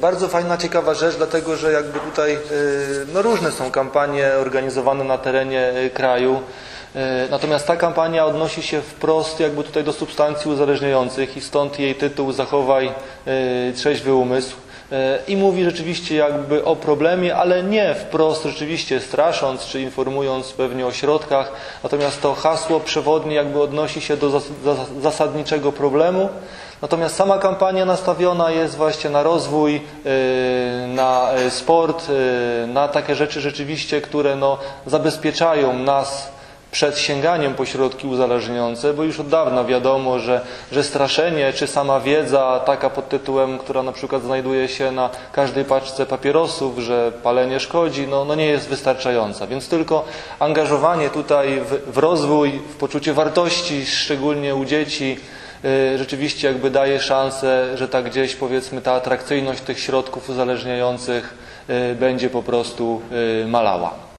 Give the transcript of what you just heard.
bardzo fajna, ciekawa rzecz, dlatego że jakby tutaj no różne są kampanie organizowane na terenie kraju. Natomiast ta kampania odnosi się wprost jakby tutaj do substancji uzależniających i stąd jej tytuł Zachowaj trzeźwy umysł. I mówi rzeczywiście jakby o problemie, ale nie wprost rzeczywiście strasząc czy informując pewnie o środkach, natomiast to hasło przewodnie jakby odnosi się do zasadniczego problemu. Natomiast sama kampania nastawiona jest właśnie na rozwój, na sport, na takie rzeczy rzeczywiście, które no, zabezpieczają nas przed sięganiem po środki uzależniające, bo już od dawna wiadomo, że straszenie czy sama wiedza taka pod tytułem, która na przykład znajduje się na każdej paczce papierosów, że palenie szkodzi, no nie jest wystarczająca. Więc tylko angażowanie tutaj w rozwój, w poczucie wartości, szczególnie u dzieci, rzeczywiście jakby daje szansę, że tak gdzieś powiedzmy ta atrakcyjność tych środków uzależniających będzie po prostu malała.